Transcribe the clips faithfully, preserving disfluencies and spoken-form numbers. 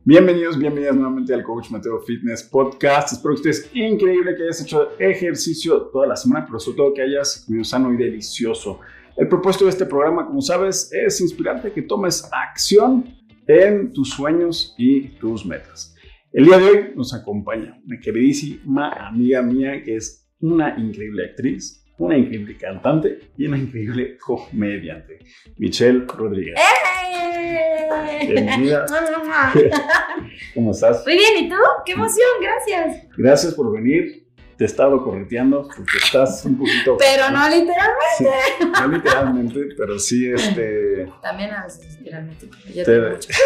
Bienvenidos, bienvenidas nuevamente al Coach Mateo Fitness Podcast. Espero que estés increíble, que hayas hecho ejercicio toda la semana, pero sobre todo que hayas comido sano y delicioso. El propósito de este programa, como sabes, es inspirarte a que tomes acción en tus sueños y tus metas. El día de hoy nos acompaña una queridísima amiga mía que es una increíble actriz, una increíble cantante y una increíble comediante, Michelle Rodríguez. ¡Eh! Bienvenida. ¿Cómo estás? Muy bien, ¿y tú? ¡Qué emoción! Gracias. Gracias por venir. Te he estado correteando porque estás un poquito... Pero no literalmente. Sí, no literalmente, pero sí este... También a veces literalmente. Ya te... tengo mucho.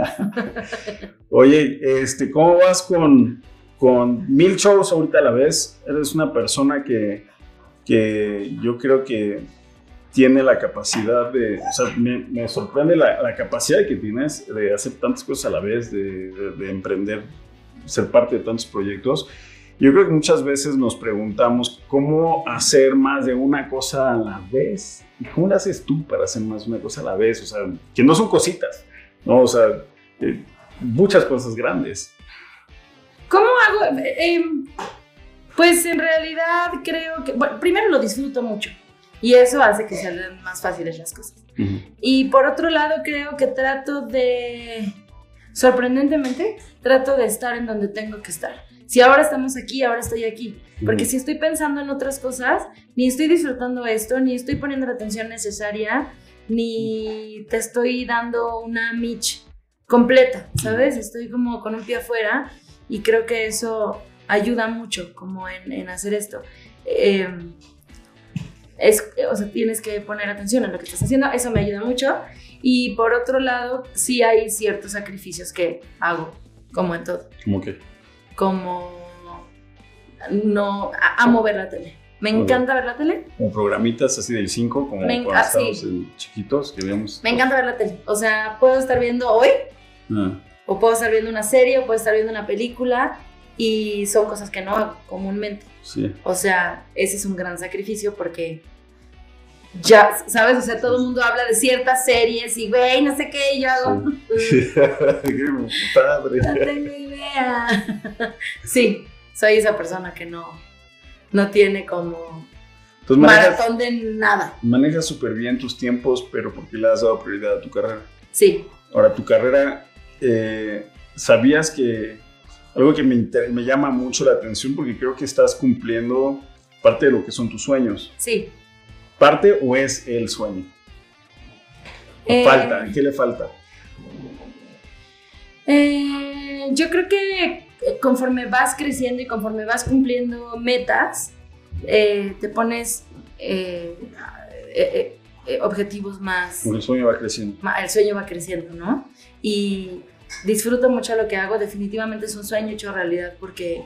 Oye, este, ¿cómo vas con, con mil shows ahorita a la vez? Eres una persona que, que yo creo que tiene la capacidad de... O sea, me, me sorprende la, la capacidad que tienes de hacer tantas cosas a la vez, de, de, de emprender, ser parte de tantos proyectos. Yo creo que muchas veces nos preguntamos cómo hacer más de una cosa a la vez. ¿Y cómo lo haces tú para hacer más de una cosa a la vez? O sea, que no son cositas, ¿no? O sea, eh, muchas cosas grandes. ¿Cómo hago? Eh, pues en realidad creo que... Bueno, primero lo disfruto mucho. Y eso hace que sean más fáciles las cosas. Uh-huh. Y por otro lado creo que trato de... Sorprendentemente, trato de estar en donde tengo que estar. Si ahora estamos aquí, ahora estoy aquí. Porque si estoy pensando en otras cosas, ni estoy disfrutando esto, ni estoy poniendo la atención necesaria, ni te estoy dando una Mitch completa, ¿sabes? Estoy como con un pie afuera y creo que eso ayuda mucho como en, en hacer esto. Eh, es, o sea, tienes que poner atención en lo que estás haciendo, eso me ayuda mucho. Y por otro lado, sí hay ciertos sacrificios que hago, como en todo. ¿Cómo qué? Como no amo ver la tele. Me encanta ver la tele. Como programitas así del cinco, como me cuando estábamos sí. chiquitos que veíamos. Me encanta ver la tele. O sea, puedo estar viendo hoy, ah. o puedo estar viendo una serie, o puedo estar viendo una película, y son cosas que no hago comúnmente. Sí. O sea, ese es un gran sacrificio porque ya, ¿sabes? O sea, todo el mundo habla de ciertas series y, güey, no sé qué, y yo hago... Sí. ¡Qué padre! No tengo idea. Sí, soy esa persona que no, no tiene como Entonces, maratón de nada. Manejas súper bien tus tiempos, pero ¿por qué le has dado prioridad a tu carrera? Sí. Ahora, tu carrera, eh, ¿sabías que algo que me, inter- me llama mucho la atención? Porque creo que estás cumpliendo parte de lo que son tus sueños. Sí. ¿Parte o es el sueño? Eh, ¿Falta? ¿Qué le falta? Eh, yo creo que conforme vas creciendo y conforme vas cumpliendo metas, eh, te pones eh, eh, eh, objetivos más... El sueño va creciendo. El sueño va creciendo, ¿no? Y disfruto mucho lo que hago. Definitivamente es un sueño hecho realidad porque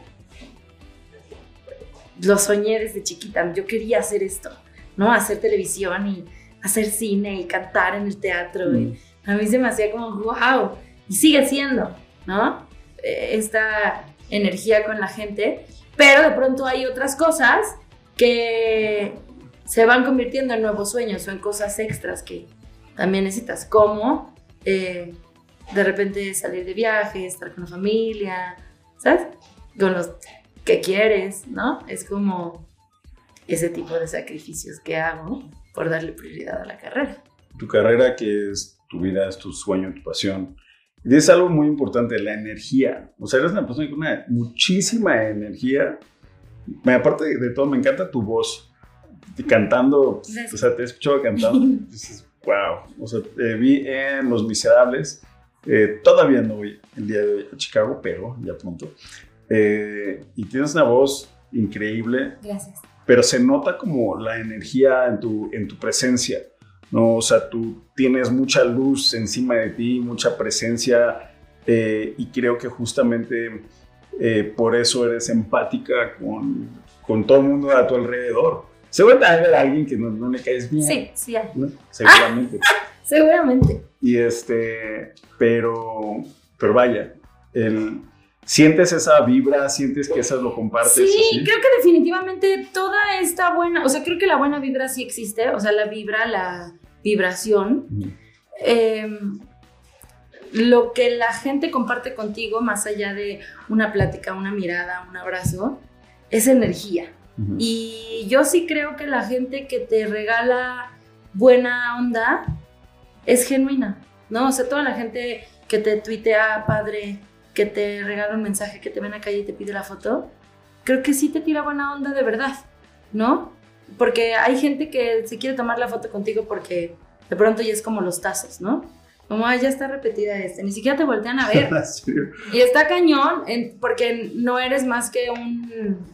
lo soñé desde chiquita. Yo quería hacer esto, ¿no? Hacer televisión y hacer cine y cantar en el teatro. Mm. Y a mí se me hacía como, wow, y sigue siendo, ¿no? Esta energía con la gente, pero de pronto hay otras cosas que se van convirtiendo en nuevos sueños o en cosas extras que también necesitas, como eh, de repente salir de viaje, estar con la familia, ¿sabes? Con los que quieres, ¿no? Es como ese tipo de sacrificios que hago por darle prioridad a la carrera. Tu carrera, que es tu vida, es tu sueño, tu pasión. Y es algo muy importante, la energía. O sea, eres una persona con una muchísima energía. Aparte de todo, me encanta tu voz. Cantando, Gracias. O sea, te he escuchado cantando. Dices, wow. O sea, te vi en Los Miserables. Eh, todavía no voy el día de hoy a Chicago, pero ya pronto. Eh, y tienes una voz increíble. Gracias. Pero se nota como la energía en tu, en tu presencia, ¿no? O sea, tú tienes mucha luz encima de ti, mucha presencia, eh, y creo que justamente eh, por eso eres empática con, con todo el mundo a tu alrededor. Seguramente hay alguien que no, no le caes bien. Sí, sí hay. ¿No? Seguramente. Ah, seguramente. Y este, pero, pero vaya, el... ¿Sientes esa vibra? ¿Sientes que esas lo compartes? Sí, así? Creo que definitivamente toda esta buena, o sea, creo que la buena vibra sí existe, o sea, la vibra, la vibración. Mm. Eh, lo que la gente comparte contigo, más allá de una plática, una mirada, un abrazo, es energía. Uh-huh. Y yo sí creo que la gente que te regala buena onda es genuina, ¿no? O sea, toda la gente que te tuitea padre, que te regala un mensaje, que te ve en la calle y te pide la foto, creo que sí te tira buena onda de verdad, ¿no? Porque hay gente que se quiere tomar la foto contigo porque de pronto ya es como los tazos, ¿no? Como, ay, ya está repetida este, ni siquiera te voltean a ver. Sí. Y está cañón, en, porque no eres más que un...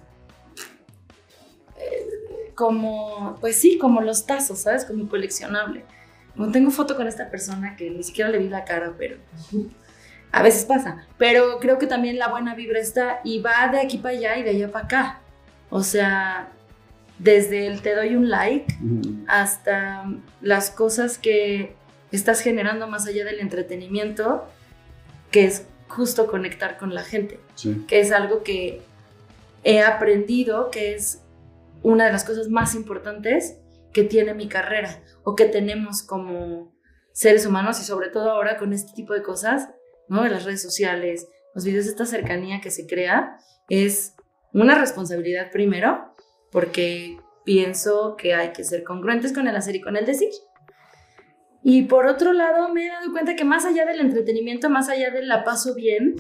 Eh, como, pues sí, como los tazos, ¿sabes? Como coleccionable. Como tengo foto con esta persona que ni siquiera le vi la cara, pero... A veces pasa. Pero creo que también la buena vibra está y va de aquí para allá y de allá para acá. O sea, desde el te doy un like uh-huh. hasta las cosas que... estás generando más allá del entretenimiento, que es justo conectar con la gente, sí. que es algo que he aprendido, que es una de las cosas más importantes que tiene mi carrera, o que tenemos como seres humanos, y sobre todo ahora con este tipo de cosas, ¿no? Las redes sociales, los videos, esta cercanía que se crea, es una responsabilidad primero, porque pienso que hay que ser congruentes con el hacer y con el decir. Y por otro lado, me he dado cuenta que más allá del entretenimiento, más allá de la paso bien,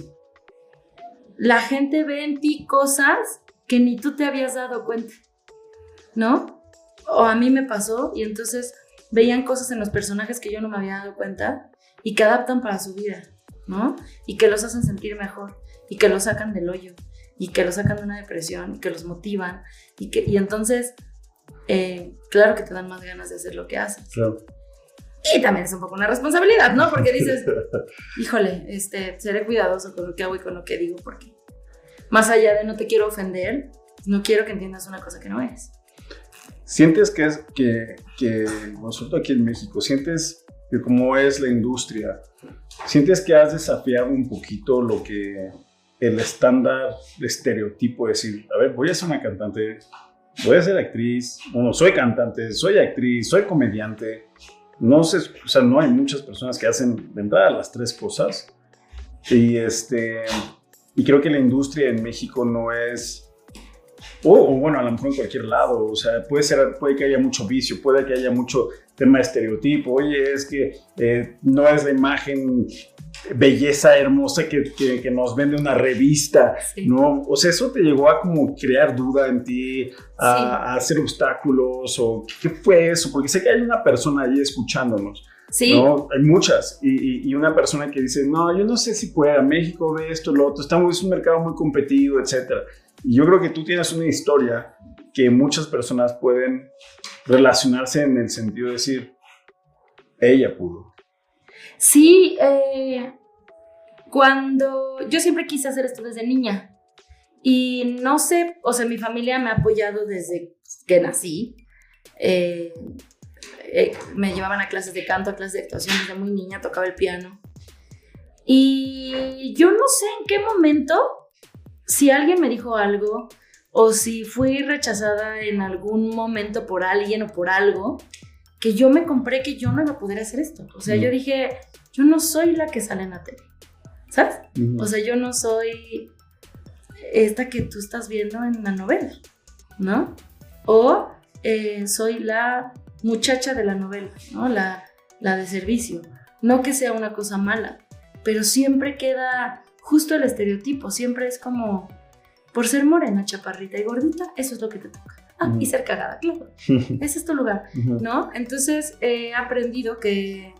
la gente ve en ti cosas que ni tú te habías dado cuenta, ¿no? O a mí me pasó, y entonces veían cosas en los personajes que yo no me había dado cuenta y que adaptan para su vida, ¿no? Y que los hacen sentir mejor, y que los sacan del hoyo, y que los sacan de una depresión, y que los motivan, y, que, y entonces, eh, claro que te dan más ganas de hacer lo que haces. Claro. Y también es un poco una responsabilidad, ¿no? Porque dices, híjole, este, seré cuidadoso con lo que hago y con lo que digo, porque más allá de no te quiero ofender, no quiero que entiendas una cosa que no es. ¿Sientes que es, que, que nosotros aquí en México, sientes que cómo es la industria, sientes que has desafiado un poquito lo que el estándar de estereotipo, de decir, a ver, voy a ser una cantante, voy a ser actriz, bueno, soy cantante, soy actriz, soy comediante? No sé, o sea, no hay muchas personas que hacen de entrada las tres cosas. Y, este, y creo que la industria en México no es... O, o bueno, a lo mejor en cualquier lado. O sea, puede, ser, puede que haya mucho vicio, puede que haya mucho tema de estereotipo. Oye, es que eh, no es la imagen belleza hermosa que, que, que nos vende una revista, sí. ¿no? O sea, eso te llegó a como crear duda en ti, a, sí. a hacer obstáculos, o ¿qué fue eso? Porque sé que hay una persona ahí escuchándonos, sí. ¿no? Hay muchas, y, y, y una persona que dice, no, yo no sé si pueda, México ve esto, lo otro, estamos, es un mercado muy competido, etcétera. Y yo creo que tú tienes una historia que muchas personas pueden relacionarse en el sentido de decir, ella pudo. Sí, eh, cuando yo siempre quise hacer esto desde niña y no sé, o sea, mi familia me ha apoyado desde que nací, eh, eh, me llevaban a clases de canto, a clases de actuación desde muy niña, tocaba el piano y yo no sé en qué momento, si alguien me dijo algo o si fui rechazada en algún momento por alguien o por algo, que yo me compré que yo no iba a poder hacer esto. O sea, mm. yo dije, yo no soy la que sale en la tele, ¿sabes? Mm. O sea, yo no soy esta que tú estás viendo en la novela, ¿no? O eh, soy la muchacha de la novela, ¿no? La, la de servicio. No que sea una cosa mala, pero siempre queda justo el estereotipo. Siempre es como, por ser morena, chaparrita y gordita, eso es lo que te toca. Ah, uh-huh. Y ser cagada, claro. Ese es tu lugar, uh-huh. ¿no? Entonces eh, he aprendido que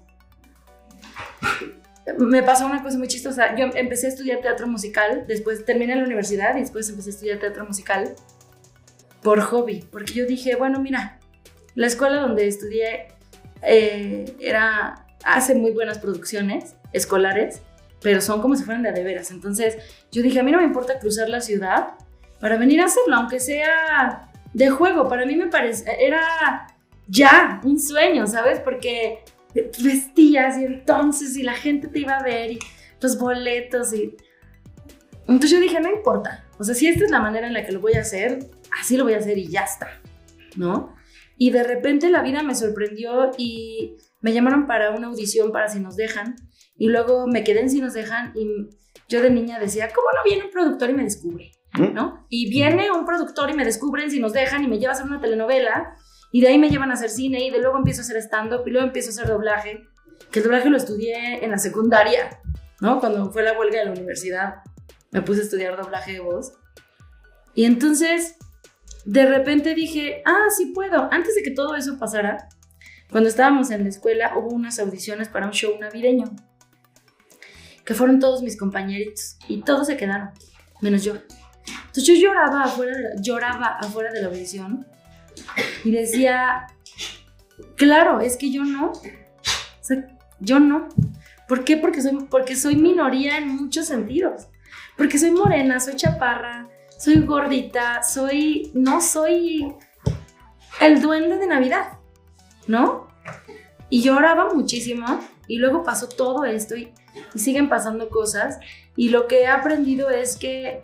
me pasó una cosa muy chistosa. Yo empecé a estudiar teatro musical, después terminé la universidad y después empecé a estudiar teatro musical por hobby, porque yo dije, bueno, mira, la escuela donde estudié eh, era, hace muy buenas producciones escolares, pero son como si fueran de a de veras. Entonces yo dije, a mí no me importa cruzar la ciudad para venir a hacerlo, aunque sea de juego. Para mí me parece, era ya un sueño, ¿sabes? Porque vestías y entonces y la gente te iba a ver y los boletos y... Entonces yo dije, no importa, o sea, si esta es la manera en la que lo voy a hacer, así lo voy a hacer y ya está, ¿no? Y de repente la vida me sorprendió y me llamaron para una audición para Si Nos Dejan. Y luego me quedé en Si Nos Dejan y yo de niña decía, ¿cómo no viene un productor y me descubre? ¿No? Y viene un productor y me descubren Si Nos Dejan y me lleva a hacer una telenovela. Y de ahí me llevan a hacer cine y de luego empiezo a hacer stand-up y luego empiezo a hacer doblaje. Que el doblaje lo estudié en la secundaria, ¿no? Cuando fue la huelga de la universidad, me puse a estudiar doblaje de voz. Y entonces, de repente dije, ah, sí puedo. Antes de que todo eso pasara, cuando estábamos en la escuela, hubo unas audiciones para un show navideño, que fueron todos mis compañeritos, y todos se quedaron, menos yo. Entonces yo lloraba afuera de la, lloraba afuera de la audición, y decía, claro, es que yo no. O sea, yo no. ¿Por qué? Porque soy, porque soy minoría en muchos sentidos. Porque soy morena, soy chaparra, soy gordita, soy... No soy el duende de Navidad, ¿no? Y lloraba muchísimo y luego pasó todo esto y, y siguen pasando cosas. Y lo que he aprendido es que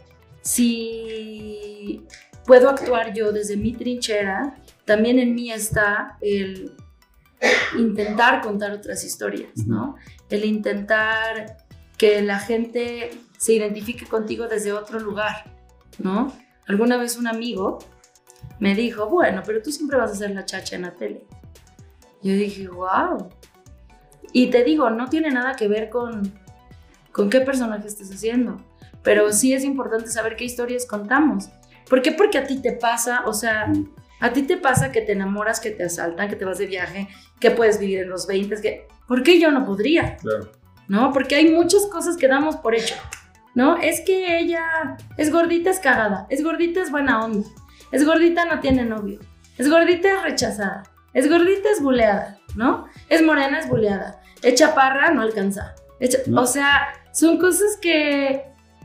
si puedo actuar yo desde mi trinchera, también en mí está el intentar contar otras historias, ¿no? El intentar que la gente se identifique contigo desde otro lugar, ¿no? Alguna vez un amigo me dijo, bueno, pero tú siempre vas a ser la chacha en la tele. Yo dije, wow. Y te digo, no tiene nada que ver con, con qué personaje estés haciendo, pero sí es importante saber qué historias contamos. ¿Por qué? Porque a ti te pasa, o sea, a ti te pasa que te enamoras, que te asaltan, que te vas de viaje, que puedes vivir en los veinte, que... ¿Por qué yo no podría? Claro. ¿No? Porque hay muchas cosas que damos por hecho, ¿no? Es que ella es gordita, es cagada, es gordita, es buena onda, es gordita, no tiene novio, es gordita, es rechazada, es gordita, es buleada, ¿no? Es morena, es buleada, es chaparra, no alcanza. Es cha- no. O sea, son cosas que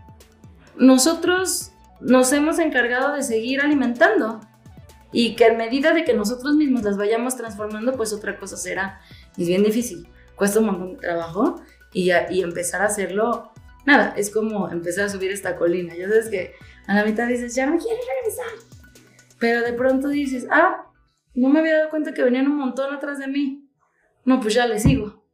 nosotros nos hemos encargado de seguir alimentando y que en medida de que nosotros mismos las vayamos transformando, pues otra cosa será. Es bien difícil, cuesta un montón de trabajo y, a, y empezar a hacerlo, nada, es como empezar a subir esta colina. Ya sabes que a la mitad dices, ya no quiero regresar, pero de pronto dices, ah, no me había dado cuenta que venían un montón atrás de mí. No, pues ya le sigo.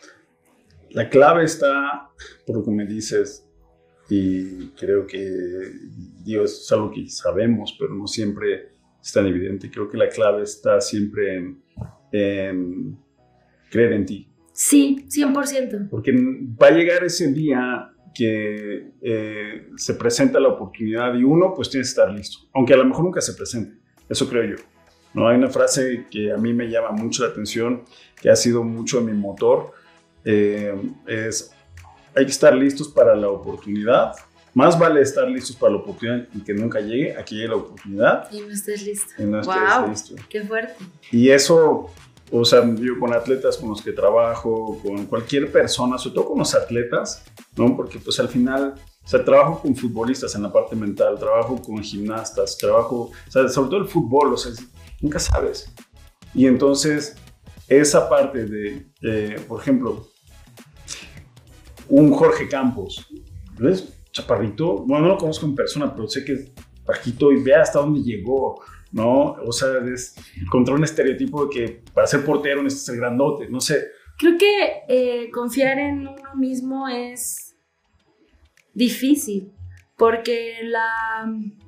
La clave está, por lo que me dices, y creo que Dios es algo que sabemos, pero no siempre es tan evidente. Creo que la clave está siempre en, en creer en ti. Sí, cien por ciento. Porque va a llegar ese día que eh, se presenta la oportunidad y uno pues tiene que estar listo, aunque a lo mejor nunca se presente. Eso creo yo. ¿No? Hay una frase que a mí me llama mucho la atención, que ha sido mucho de mi motor, eh, es hay que estar listos para la oportunidad. Más vale estar listos para la oportunidad y que nunca llegue a que llegue la oportunidad. Y no estés listo. Y no estés wow, listo. Qué fuerte. Y eso, o sea, yo con atletas con los que trabajo, con cualquier persona, sobre todo con los atletas, ¿no? Porque pues al final, o sea, trabajo con futbolistas en la parte mental, trabajo con gimnastas, trabajo, o sea, sobre todo el fútbol, o sea, nunca sabes. Y entonces, esa parte de, eh, por ejemplo, un Jorge Campos, ¿ves? Chaparrito, bueno, no lo conozco en persona, pero sé que es bajito y ve hasta dónde llegó, ¿no? O sea, es contra un estereotipo de que para ser portero necesitas ser grandote, no sé. Creo que eh, confiar en uno mismo es difícil, porque la...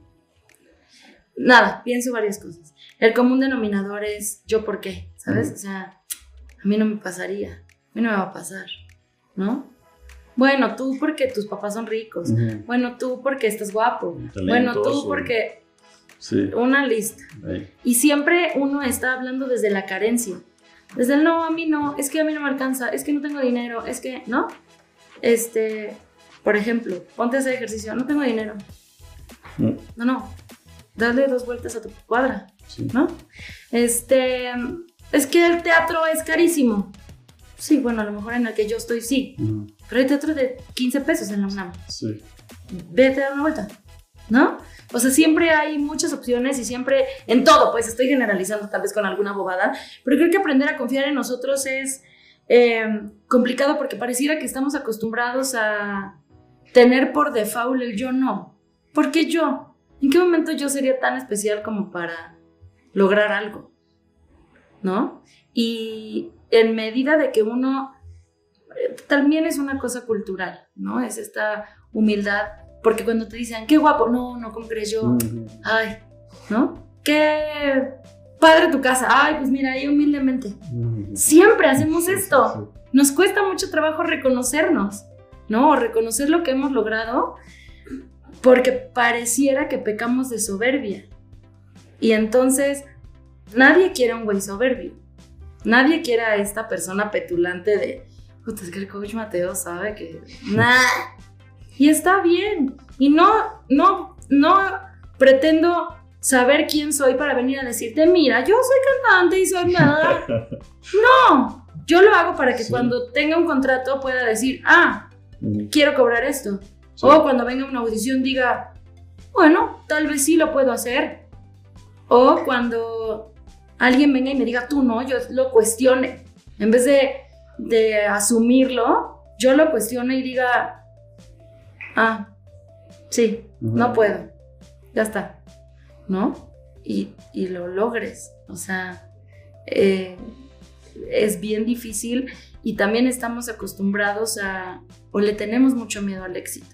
Nada, pienso varias cosas. El común denominador es yo por qué, ¿sabes? Uh-huh. O sea, a mí no me pasaría, a mí no me va a pasar, ¿no? Bueno, tú porque tus papás son ricos. Uh-huh. Bueno, tú porque estás guapo. Bueno, tú porque... Sí. Una lista. Ahí. Y siempre uno está hablando desde la carencia. Desde el no, a mí no, es que a mí no me alcanza, es que no tengo dinero, es que, ¿no? Este, por ejemplo, ponte a hacer ejercicio, no tengo dinero. Mm. No, no, dale dos vueltas a tu cuadra, sí. ¿No? Este, es que el teatro es carísimo. Sí, bueno, a lo mejor en el que yo estoy sí, uh-huh. Pero hay teatro de quince pesos en la UNAM. Sí. Vete a dar una vuelta, ¿no? O sea, siempre hay muchas opciones y siempre, en todo, pues estoy generalizando tal vez con alguna bobada, pero creo que aprender a confiar en nosotros es eh, complicado porque pareciera que estamos acostumbrados a tener por default el yo no. ¿Por qué yo? ¿En qué momento yo sería tan especial como para lograr algo? ¿no? Y en medida de que uno, eh, también es una cosa cultural, ¿no? Es esta humildad, porque cuando te dicen, qué guapo, no, no, ¿cómo crees yo? Uh-huh. Ay, ¿no? Qué padre tu casa, ay, pues mira, ahí humildemente. Uh-huh. Siempre hacemos esto. Sí, sí, sí. Nos cuesta mucho trabajo reconocernos, ¿no? O reconocer lo que hemos logrado, porque pareciera que pecamos de soberbia. Y entonces, nadie quiere a un güey soberbio. Nadie quiere a esta persona petulante de, puta, es que el coach Mateo sabe que... Nah. Y está bien. Y no, no, no pretendo saber quién soy para venir a decirte, mira, yo soy cantante y soy nada. No, yo lo hago para que sí. Cuando tenga un contrato pueda decir, ah, mm. quiero cobrar esto. Sí. O cuando venga una audición diga, bueno, tal vez sí lo puedo hacer. O cuando alguien venga y me diga, tú no, yo lo cuestione. En vez de, de asumirlo, yo lo cuestione y diga, ah, sí, uh-huh. no puedo, ya está, ¿no? Y, y lo logres, o sea, eh, es bien difícil y también estamos acostumbrados a, o le tenemos mucho miedo al éxito,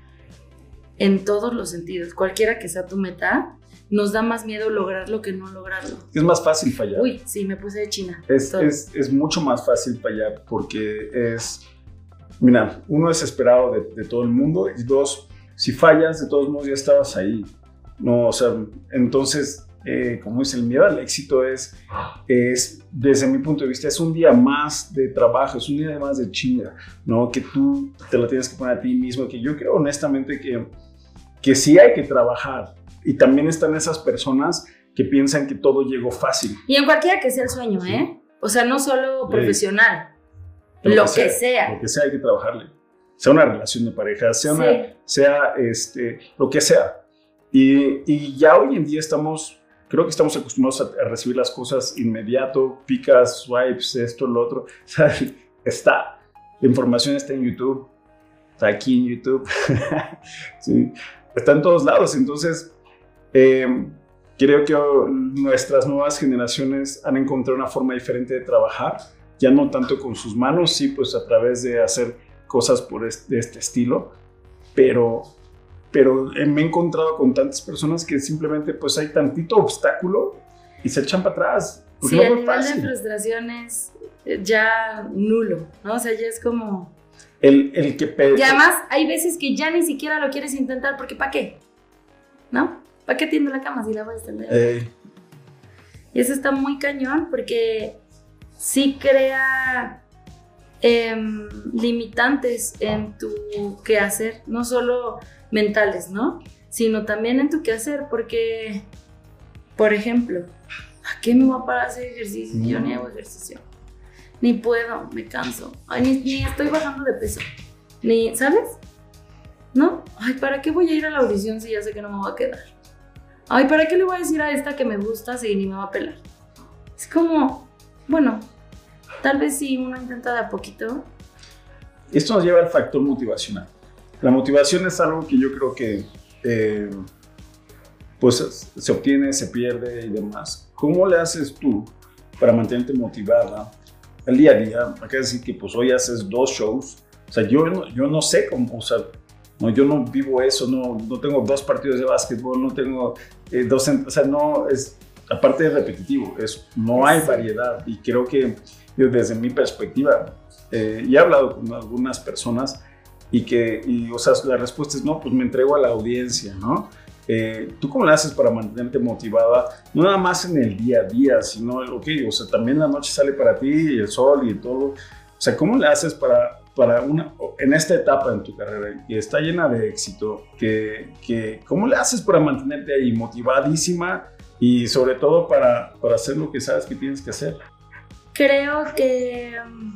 en todos los sentidos, cualquiera que sea tu meta, nos da más miedo lograrlo que no lograrlo. Es más fácil fallar. Uy, sí, me puse de China. Es, es, es mucho más fácil fallar porque es... Mira, uno es esperado de, de todo el mundo y dos, si fallas, de todos modos ya estabas ahí. No, o sea, entonces, eh, como dice, el miedo al éxito es, es, desde mi punto de vista, es un día más de trabajo, es un día más de chinga, ¿no? Que tú te la tienes que poner a ti mismo, que yo creo honestamente que, que sí hay que trabajar. Y también están esas personas que piensan que todo llegó fácil. Y en cualquiera que sea el sueño, sí. ¿eh? O sea, no solo profesional. Lo, lo que, sea, que sea. Lo que sea hay que trabajarle. Sea una relación de pareja, sea, una, sí. sea este, lo que sea. Y, y ya hoy en día estamos, creo que estamos acostumbrados a, a recibir las cosas inmediato, picas, swipes, esto, lo otro. O sea, está. La información está en YouTube. Está aquí en YouTube. Sí, está en todos lados. Entonces, eh, creo que nuestras nuevas generaciones han encontrado una forma diferente de trabajar. Ya no tanto con sus manos, sí, pues a través de hacer cosas por este, de este estilo, pero, pero me he encontrado con tantas personas que simplemente pues hay tantito obstáculo y se echan para atrás. Sí, no el nivel fácil. De frustración es ya nulo, ¿no? O sea, ya es como... El, el que... Pe- y además hay veces que ya ni siquiera lo quieres intentar porque ¿para qué? ¿No? ¿Para qué tiendo la cama si la voy a extender? Eh. Y eso está muy cañón porque... sí crea eh, limitantes en tu quehacer, no solo mentales, ¿no? Sino también en tu quehacer, porque, por ejemplo, ¿a qué me voy a parar a hacer ejercicio? Yo ni hago ejercicio, ni puedo, me canso, ay, ni, ni estoy bajando de peso, ni, ¿sabes? ¿No? Ay, ¿para qué voy a ir a la audición si ya sé que no me voy a quedar? Ay, ¿para qué le voy a decir a esta que me gusta si ni me va a pelar? Es como... Bueno, tal vez si uno intenta de a poquito. Esto nos lleva al factor motivacional. La motivación es algo que yo creo que eh, pues se obtiene, se pierde y demás. ¿Cómo le haces tú para mantenerte motivada el día a día? Acá decir que pues hoy haces dos shows. O sea, yo no, yo no sé cómo, o sea, no, yo no vivo eso, no, no tengo dos partidos de básquetbol, no tengo eh, dos, o sea, no es... Aparte de repetitivo, es, no hay variedad y creo que desde mi perspectiva, eh, y he hablado con algunas personas y que, y, o sea, la respuesta es no, pues me entrego a la audiencia, ¿no? Eh, ¿Tú cómo le haces para mantenerte motivada? No nada más en el día a día, sino, ok, o sea, también la noche sale para ti y el sol y todo. O sea, ¿cómo le haces para, para una, en esta etapa en tu carrera que está llena de éxito, que, que, ¿cómo le haces para mantenerte ahí motivadísima? Y sobre todo para, para hacer lo que sabes que tienes que hacer. Creo que um,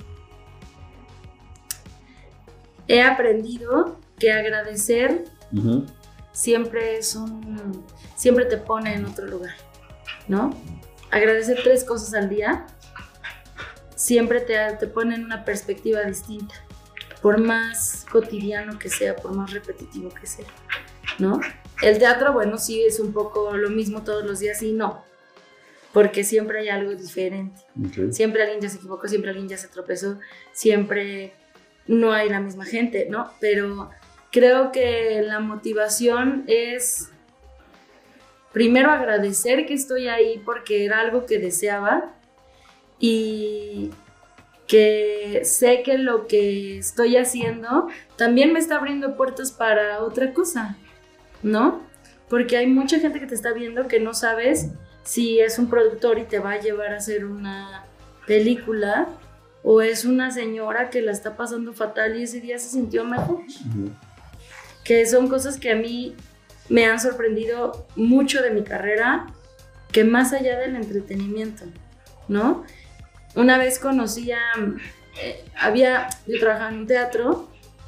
he aprendido que agradecer uh-huh. siempre es un... siempre te pone en otro lugar, ¿no? Agradecer tres cosas al día siempre te, te pone en una perspectiva distinta, por más cotidiano que sea, por más repetitivo que sea, ¿no? El teatro, bueno, sí es un poco lo mismo todos los días y no. porque siempre hay algo diferente. Okay. Siempre alguien ya se equivocó, siempre alguien ya se tropezó, siempre no hay la misma gente, ¿no? Pero creo que la motivación es primero agradecer que estoy ahí porque era algo que deseaba y que sé que lo que estoy haciendo también me está abriendo puertas para otra cosa, ¿no? Porque hay mucha gente que te está viendo que no sabes si es un productor y te va a llevar a hacer una película o es una señora que la está pasando fatal y ese día se sintió mejor. Uh-huh. Que son cosas que a mí me han sorprendido mucho de mi carrera, que más allá del entretenimiento, ¿no? Una vez conocí a... Eh, había... Yo trabajaba en un teatro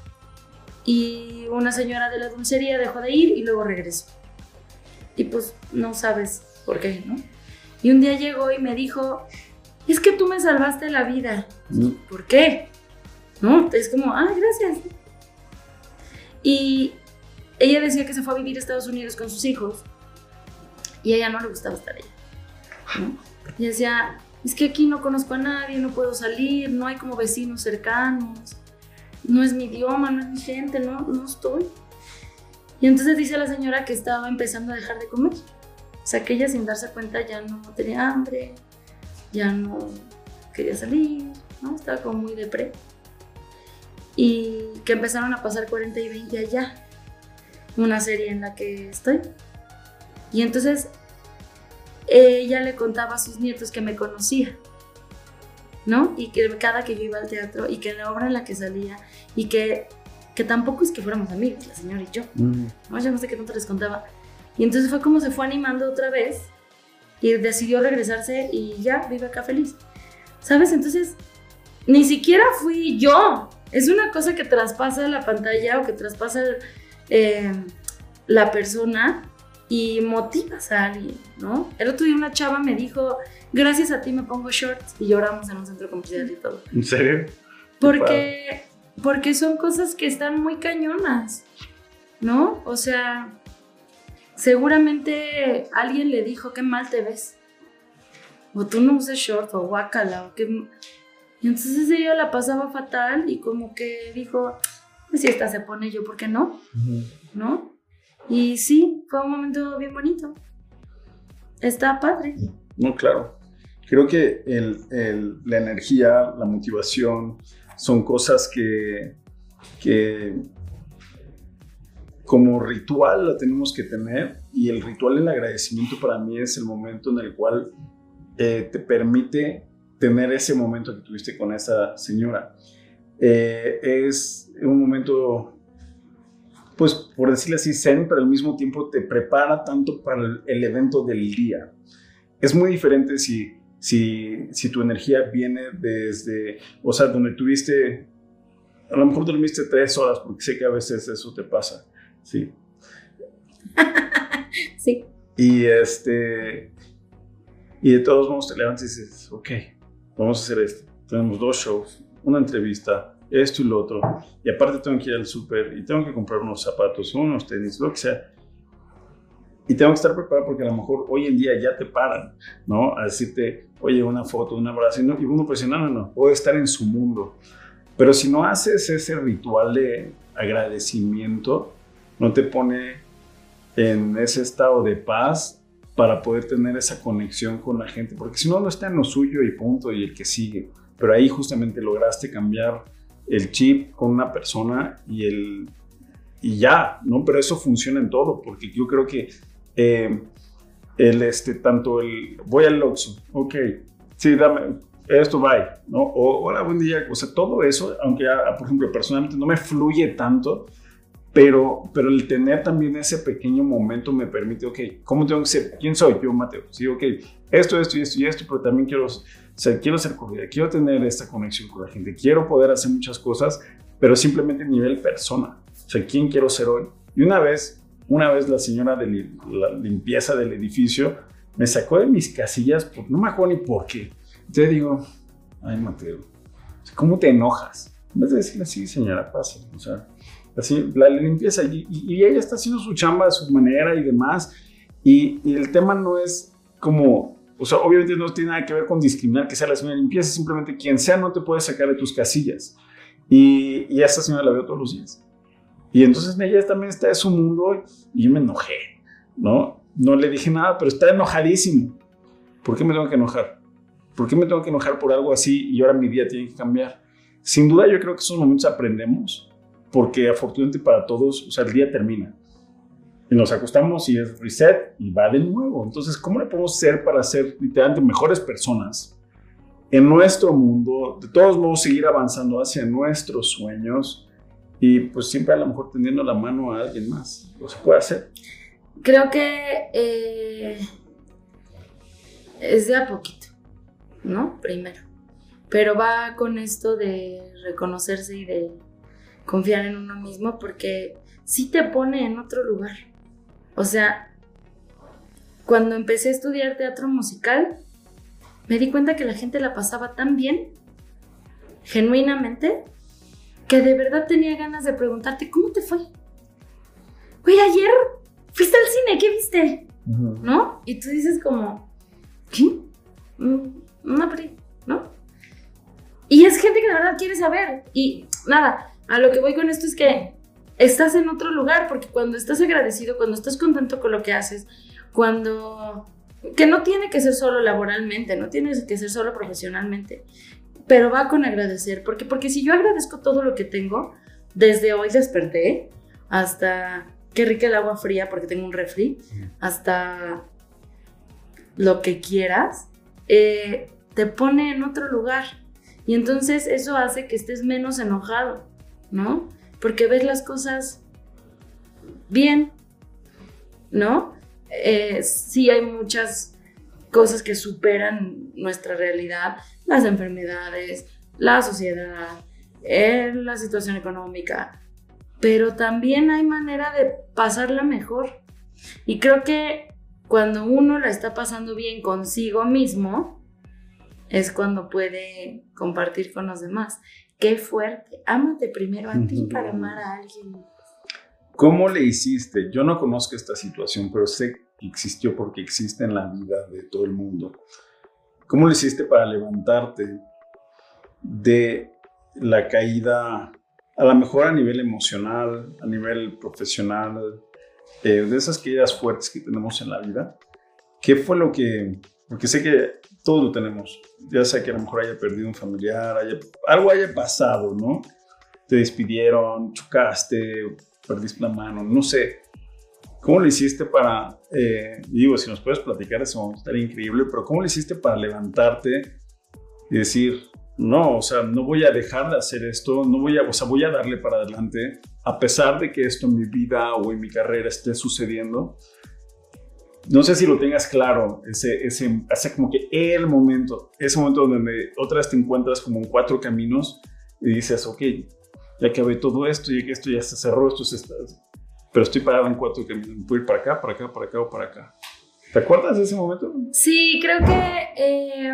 y una señora de la dulcería dejó de ir y luego regresó. Y pues no sabes por qué, ¿no? Y un día llegó y me dijo, es que tú me salvaste la vida. Mm. ¿Por qué? ¿No? Es como, ah, gracias. Y ella decía que se fue a vivir a Estados Unidos con sus hijos y a ella no le gustaba estar allá, ¿no? Y decía, es que aquí no conozco a nadie, no puedo salir, no hay como vecinos cercanos, no es mi idioma, no es mi gente, no, no estoy. Y entonces dice la señora que estaba empezando a dejar de comer. O sea, que ella sin darse cuenta ya no tenía hambre, ya no quería salir, ¿no? Estaba como muy depré. Y que empezaron a pasar cuarenta y veinte allá, una serie en la que estoy. Y entonces ella le contaba a sus nietos que me conocía, ¿no? Y que cada que yo iba al teatro y que en la obra en la que salía y que, que tampoco es que fuéramos amigos, la señora y yo, mm. ¿no? Yo no sé qué tanto les contaba. Y entonces fue como se fue animando otra vez y decidió regresarse y ya vive acá feliz, ¿sabes? Entonces ni siquiera fui yo, es una cosa que traspasa la pantalla o que traspasa eh, la persona y motivas a alguien, ¿no? El otro día una chava me dijo, gracias a ti me pongo shorts, y lloramos en un centro comercial y todo. ¿En serio? Porque, porque son cosas que están muy cañonas, ¿no? O sea, seguramente alguien le dijo, qué mal te ves, o tú no uses shorts, o guácala, o qué... Y entonces ella la pasaba fatal y como que dijo, pues si esta se pone yo, ¿por qué no? Uh-huh. ¿No? Y sí, fue un momento bien bonito. Está padre. No, claro. Creo que el, el, la energía, la motivación, son cosas que, que como ritual la tenemos que tener. Y el ritual del agradecimiento para mí es el momento en el cual eh, te permite tener ese momento que tuviste con esa señora. Eh, es un momento, pues por decirlo así, zen, pero al mismo tiempo te prepara tanto para el, el evento del día. Es muy diferente si, si, si tu energía viene desde, o sea, donde tuviste, a lo mejor dormiste tres horas, porque sé que a veces eso te pasa, ¿sí? Sí. Y este, y de todos modos te levantas y dices, ok, vamos a hacer esto. Tenemos dos shows, una entrevista, esto y lo otro. Y aparte tengo que ir al súper y tengo que comprar unos zapatos, unos tenis, lo que sea. Y tengo que estar preparado porque a lo mejor hoy en día ya te paran, ¿no? A decirte, oye, una foto, un abrazo. Y, no, y uno pues, no, no, no, puedo estar en su mundo. Pero si no haces ese ritual de agradecimiento, no te pone en ese estado de paz para poder tener esa conexión con la gente, porque si no, no está en lo suyo y punto, y el que sigue. Pero ahí justamente lograste cambiar el chip con una persona y, el, y ya, ¿no? Pero eso funciona en todo, porque yo creo que eh, el, este, tanto el, voy al Oxxo, ok, sí, dame esto, bye, ¿no? O hola, buen día, o sea, todo eso, aunque, por ejemplo, personalmente no me fluye tanto, Pero, pero el tener también ese pequeño momento me permite, ok, ¿cómo tengo que ser? ¿Quién soy yo, Mateo? Sí, ok, esto, esto y esto y esto, pero también quiero, o sea, quiero ser cordial, quiero tener esta conexión con la gente, quiero poder hacer muchas cosas, pero simplemente a nivel persona. O sea, ¿quién quiero ser hoy? Y una vez, una vez la señora de li, la limpieza del edificio me sacó de mis casillas, por, no me acuerdo ni por qué. Entonces digo, ay, Mateo, ¿cómo te enojas? En vez de decirle así, señora, pase, o sea, así, la limpieza, y, y, y ella está haciendo su chamba de su manera y demás, y, y el tema no es como O sea, obviamente no tiene nada que ver con discriminar que sea la señora de limpieza, simplemente quien sea no te puede sacar de tus casillas. Y, y a esta señora la veo todos los días. Y entonces ella también está en su mundo y yo me enojé, ¿no? No le dije nada, pero está enojadísimo. ¿Por qué me tengo que enojar? ¿Por qué me tengo que enojar por algo así y ahora mi día tiene que cambiar? Sin duda yo creo que esos momentos aprendemos, porque afortunadamente para todos, o sea, el día termina. Y nos acostamos y es reset y va de nuevo. Entonces, ¿cómo le podemos hacer para ser literalmente mejores personas en nuestro mundo? De todos modos, seguir avanzando hacia nuestros sueños y pues siempre a lo mejor tendiendo la mano a alguien más. ¿Lo se puede hacer? Creo que eh, es de a poquito, ¿no? Primero. Pero va con esto de reconocerse y de confiar en uno mismo porque sí te pone en otro lugar. O sea, cuando empecé a estudiar teatro musical, me di cuenta que la gente la pasaba tan bien, genuinamente, que de verdad tenía ganas de preguntarte, ¿cómo te fue? Güey, ayer fuiste al cine, ¿qué viste? Uh-huh. ¿No? Y tú dices como, ¿qué? Una peli, ¿no? Y es gente que de verdad quiere saber. Y nada, a lo que voy con esto es que estás en otro lugar, porque cuando estás agradecido, cuando estás contento con lo que haces, cuando... que no tiene que ser solo laboralmente, no tiene que ser solo profesionalmente, pero va con agradecer, porque, porque si yo agradezco todo lo que tengo, desde hoy desperté, hasta qué rica el agua fría porque tengo un refri, hasta lo que quieras, eh, te pone en otro lugar, y entonces eso hace que estés menos enojado, ¿no? Porque ves las cosas bien, ¿no? Eh, sí hay muchas cosas que superan nuestra realidad, las enfermedades, la sociedad, eh, la situación económica, pero también hay manera de pasarla mejor. Y creo que cuando uno la está pasando bien consigo mismo, es cuando puede compartir con los demás. ¡Qué fuerte! Ámate primero a ti para amar a alguien. ¿Cómo le hiciste? Yo no conozco esta situación, pero sé que existió porque existe en la vida de todo el mundo. ¿Cómo le hiciste para levantarte de la caída, a lo mejor a nivel emocional, a nivel profesional, eh, de esas caídas fuertes que tenemos en la vida? ¿Qué fue lo que...? Porque sé que todos lo tenemos, ya sea que a lo mejor haya perdido un familiar, haya, algo haya pasado, ¿no? Te despidieron, chocaste, perdiste la mano, no sé. ¿Cómo le hiciste para, eh, digo, si nos puedes platicar ese momento, estaría increíble, pero ¿cómo le hiciste para levantarte y decir, no, o sea, no voy a dejar de hacer esto, no voy a, o sea, voy a darle para adelante, a pesar de que esto en mi vida o en mi carrera esté sucediendo? No sé si lo tengas claro, ese, ese, ese como que el momento, ese momento donde otra vez te encuentras como en cuatro caminos y dices, ok, ya acabé todo esto, ya que esto ya se cerró, esto se está, pero estoy parado en cuatro caminos, puedo ir para acá, para acá, para acá o para acá. ¿Te acuerdas de ese momento? Sí, creo que, eh,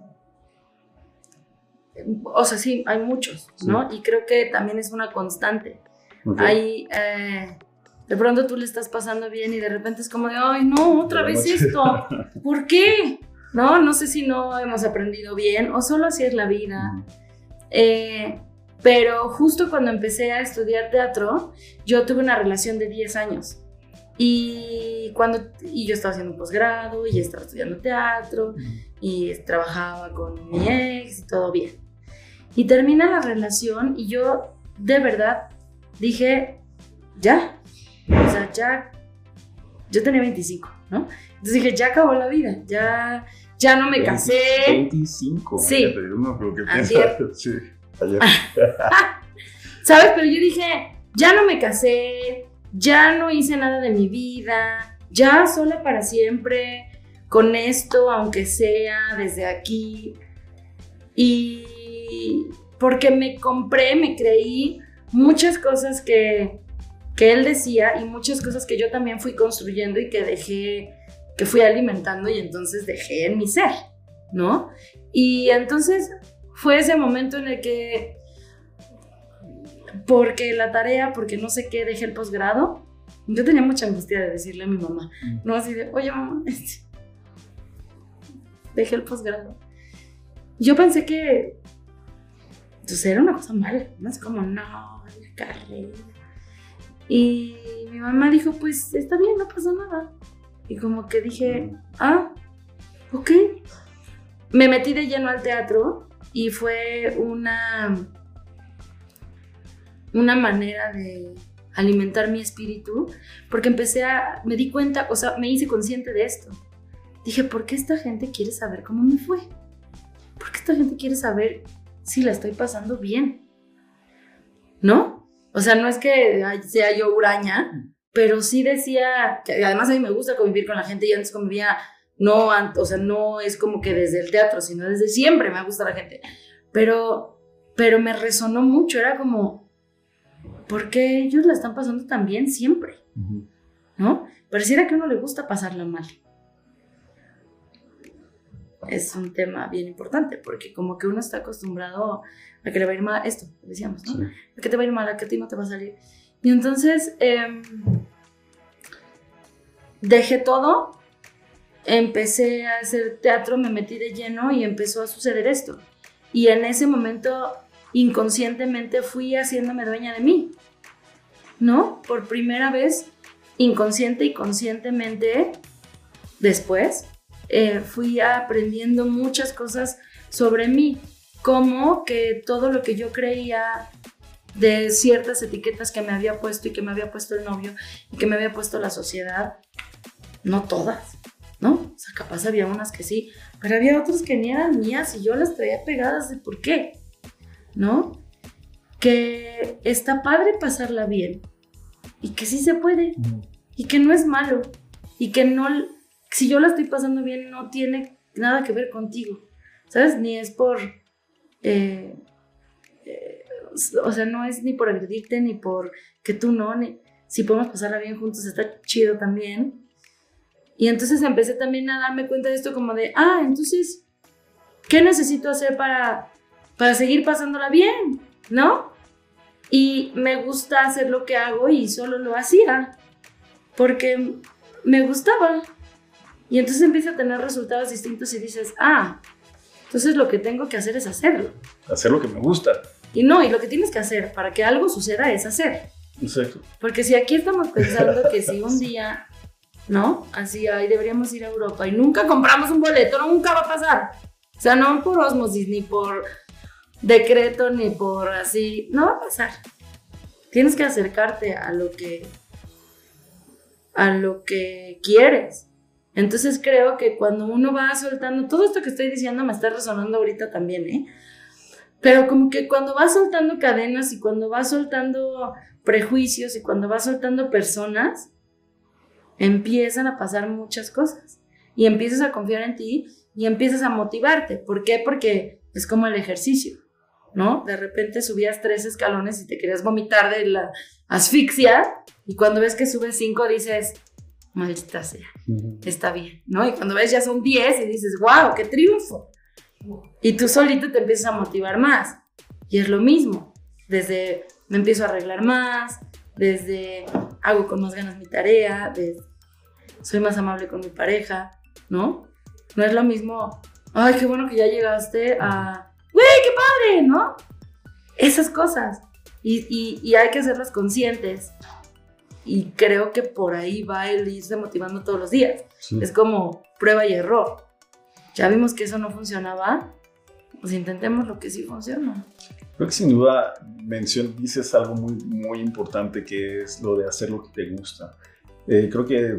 o sea, sí, hay muchos, ¿no? Sí. Y creo que también es una constante. Okay. Hay... Eh, De pronto tú le estás pasando bien y de repente es como de, ay, no, otra vez esto. ¿Por qué? No, no sé si no hemos aprendido bien o solo así es la vida. Eh, pero justo cuando empecé a estudiar teatro, yo tuve una relación de diez años. Y, cuando, y yo estaba haciendo un posgrado y estaba estudiando teatro y trabajaba con mi ex y todo bien. Y termina la relación y yo de verdad dije, ya. O sea, ya, yo tenía veinticinco, ¿no? Entonces dije, ya acabó la vida, ya, ya no me casé. veinticinco, sí. Fíjate, uno lo que ayer. Piensa, sí, ayer. ¿Sabes? Pero yo dije, ya no me casé, ya no hice nada de mi vida, ya sola para siempre, con esto, aunque sea desde aquí. Y porque me compré, me creí muchas cosas que... que él decía y muchas cosas que yo también fui construyendo y que dejé, que fui alimentando y entonces dejé en mi ser, ¿no? Y entonces fue ese momento en el que, porque la tarea, porque no sé qué, dejé el posgrado, yo tenía mucha angustia de decirle a mi mamá, ¿no? Así de, oye mamá, este, dejé el posgrado. Yo pensé que pues, era una cosa mala, ¿no? Es como, no, la carrera. Y mi mamá dijo, pues está bien, no pasa nada. Y como que dije, ah, ok. Me metí de lleno al teatro y fue una, una manera de alimentar mi espíritu, porque empecé a, me di cuenta, o sea, me hice consciente de esto. Dije, ¿por qué esta gente quiere saber cómo me fue? ¿Por qué esta gente quiere saber si la estoy pasando bien? ¿No? O sea, no es que sea yo huraña, pero sí decía, que además a mí me gusta convivir con la gente, y antes convivía, no, o sea, no es como que desde el teatro, sino desde siempre me gusta la gente. Pero, pero me resonó mucho, era como, ¿por qué ellos la están pasando tan bien siempre? Uh-huh. ¿No? Pareciera que a uno le gusta pasarla mal. Es un tema bien importante, porque como que uno está acostumbrado a que le va a ir mal, esto, decíamos, ¿no? Sí. A que te va a ir mal, a que a ti no te va a salir. Y entonces eh, dejé todo, empecé a hacer teatro, me metí de lleno y empezó a suceder esto. Y en ese momento, inconscientemente, fui haciéndome dueña de mí, ¿no? Por primera vez, inconsciente y conscientemente, después, eh, fui aprendiendo muchas cosas sobre mí, como que todo lo que yo creía de ciertas etiquetas que me había puesto y que me había puesto el novio y que me había puesto la sociedad, no todas, ¿no? O sea, capaz había unas que sí, pero había otras que ni eran mías y yo las traía pegadas de por qué, ¿no? Que está padre pasarla bien y que sí se puede y que no es malo y que no, si yo la estoy pasando bien no tiene nada que ver contigo, ¿sabes? Ni es por... Eh, eh, o sea, no es ni por agredirte ni por que tú no, ni, si podemos pasarla bien juntos está chido también. Y entonces empecé también a darme cuenta de esto como de, ah, entonces, ¿qué necesito hacer para, para seguir pasándola bien? ¿No? Y me gusta hacer lo que hago y solo lo hacía porque me gustaba. Y entonces empieza a tener resultados distintos y dices, ah, entonces lo que tengo que hacer es hacerlo. Hacer lo que me gusta. Y no, y lo que tienes que hacer para que algo suceda es hacer. Exacto. Porque si aquí estamos pensando que si un día, ¿no? Así, ay, deberíamos ir a Europa y nunca compramos un boleto, nunca va a pasar. O sea, no por ósmosis, ni por decreto, ni por así, no va a pasar. Tienes que acercarte a lo que, a lo que quieres. Entonces creo que cuando uno va soltando, todo esto que estoy diciendo me está resonando ahorita también, ¿eh? Pero como que cuando vas soltando cadenas y cuando vas soltando prejuicios y cuando vas soltando personas, empiezan a pasar muchas cosas y empiezas a confiar en ti y empiezas a motivarte. ¿Por qué? Porque es como el ejercicio, ¿no? De repente subías tres escalones y te querías vomitar de la asfixia y cuando ves que subes cinco dices, maldita sea, está bien, ¿no? Y cuando ves ya son diez y dices, wow, qué triunfo. Y tú solito te empiezas a motivar más. Y es lo mismo. Desde me empiezo a arreglar más, desde hago con más ganas mi tarea, desde soy más amable con mi pareja, ¿no? No es lo mismo, ay, qué bueno que ya llegaste a, güey, qué padre, ¿no? Esas cosas. Y, y, y hay que hacerlas conscientes. Y creo que por ahí va el irse motivando todos los días. Sí. Es como prueba y error. Ya vimos que eso no funcionaba, pues intentemos lo que sí funciona. Creo que sin duda mención, dices algo muy, muy importante, que es lo de hacer lo que te gusta. Eh, creo que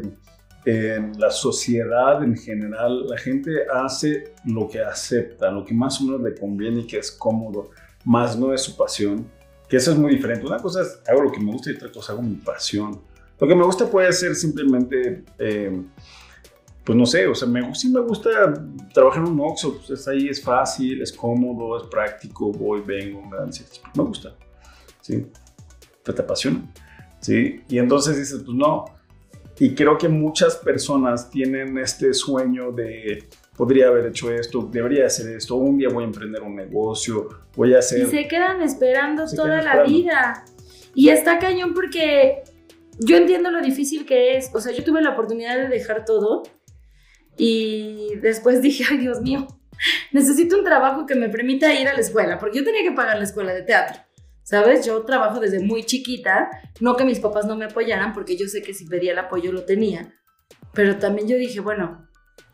en la sociedad en general la gente hace lo que acepta, lo que más o menos le conviene y que es cómodo, más no es su pasión, que eso es muy diferente. Una cosa es hago lo que me gusta y otra cosa hago mi pasión. Lo que me gusta puede ser simplemente... Eh, pues no sé, o sea, me, sí me gusta trabajar en un Oxxo, pues es ahí, es fácil, es cómodo, es práctico, voy, vengo, me dan ciertas, me gusta, ¿sí? Pues te apasiona, ¿sí? Y entonces dices, pues no, y creo que muchas personas tienen este sueño de, podría haber hecho esto, debería hacer esto, un día voy a emprender un negocio, voy a hacer... Y se quedan esperando se toda quedan esperando. La vida, y está cañón porque yo entiendo lo difícil que es, o sea, yo tuve la oportunidad de dejar todo. Y después dije, ay, Dios mío, necesito un trabajo que me permita ir a la escuela, porque yo tenía que pagar la escuela de teatro, ¿sabes? Yo trabajo desde muy chiquita, no que mis papás no me apoyaran, porque yo sé que si pedía el apoyo lo tenía, pero también yo dije, bueno,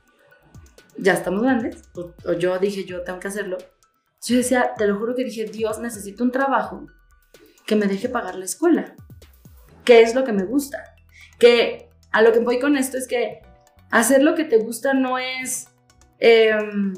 ya estamos grandes, o, o yo dije, yo tengo que hacerlo. Yo decía, te lo juro que dije, Dios, necesito un trabajo que me deje pagar la escuela, que es lo que me gusta. Que a lo que voy con esto es que hacer lo que te gusta no es eh,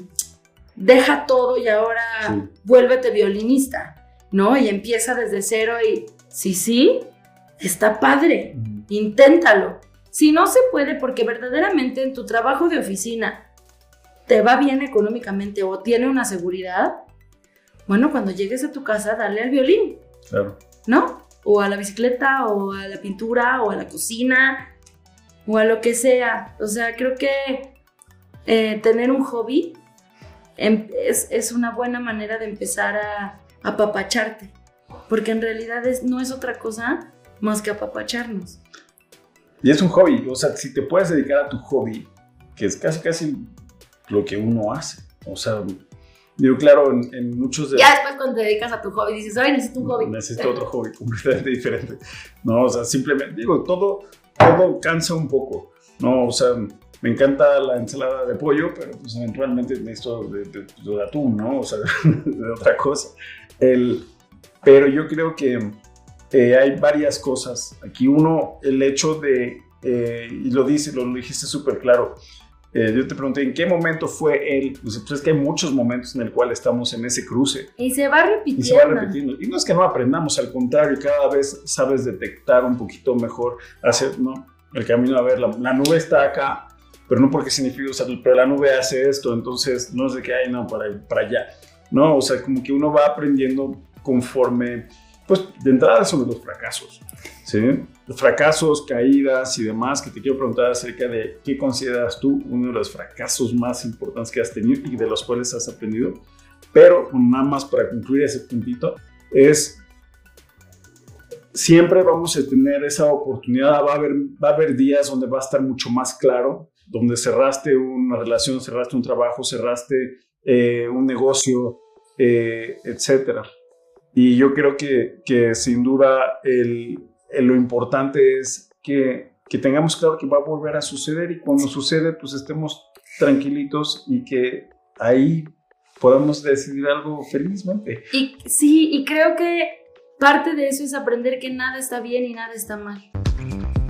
deja todo y ahora sí. Vuélvete violinista, ¿no? Y empieza desde cero y sí, sí, está padre, mm. Inténtalo. Si no se puede porque verdaderamente en tu trabajo de oficina te va bien económicamente o tiene una seguridad, bueno, cuando llegues a tu casa, dale al violín, claro. ¿No? O a la bicicleta, o a la pintura, o a la cocina, o a lo que sea. O sea, creo que eh, tener un hobby es, es una buena manera de empezar a apapacharte, porque en realidad es, no es otra cosa más que apapacharnos. Y es un hobby, o sea, si te puedes dedicar a tu hobby, que es casi casi lo que uno hace, o sea, digo, claro, en, en muchos de... Ya después cuando te dedicas a tu hobby dices, ay, necesito un hobby. Necesito otro hobby completamente diferente, no, o sea, simplemente, digo, todo, todo cansa un poco, no, o sea, me encanta la ensalada de pollo, pero pues eventualmente necesito de, de, de atún, ¿no? O sea, de otra cosa. El, pero yo creo que eh, hay varias cosas. Aquí uno, el hecho de, eh, y lo dice, lo, lo dijiste súper claro, eh, yo te pregunté, ¿en qué momento fue él? Pues, pues es que hay muchos momentos en el cual estamos en ese cruce. Y se va repitiendo. Y se va repitiendo. Y no es que no aprendamos, al contrario, cada vez sabes detectar un poquito mejor, hacer, ¿no? El camino, a ver, la, la nube está acá, pero no porque significa, o sea, pero la nube hace esto, entonces no es de que hay, no, para, para allá, ¿no? O sea, como que uno va aprendiendo conforme, pues, de entrada sobre los fracasos, ¿sí? Los fracasos, caídas y demás, que te quiero preguntar acerca de qué consideras tú uno de los fracasos más importantes que has tenido y de los cuales has aprendido, pero nada más para concluir ese puntito, es... Siempre vamos a tener esa oportunidad, va a, haber, va a haber días donde va a estar mucho más claro, donde cerraste una relación, cerraste un trabajo, cerraste eh, un negocio, eh, etcétera. Y yo creo que, que sin duda el, el, lo importante es que, que tengamos claro que va a volver a suceder y cuando sucede pues estemos tranquilitos y que ahí podamos decidir algo felizmente. Y, sí, y creo que parte de eso es aprender que nada está bien y nada está mal.